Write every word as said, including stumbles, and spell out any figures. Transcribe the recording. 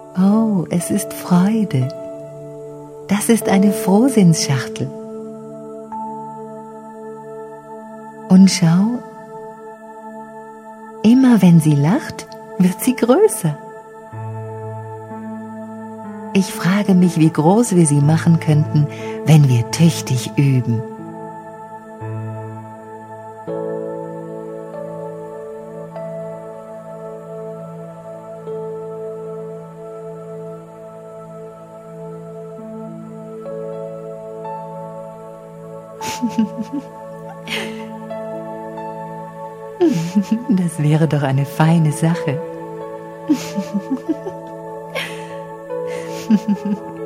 Oh, es ist Freude. Das ist eine Frohsinnsschachtel. Und schau, immer wenn sie lacht, wird sie größer. Ich frage mich, wie groß wir sie machen könnten, wenn wir tüchtig üben. Das wäre doch eine feine Sache.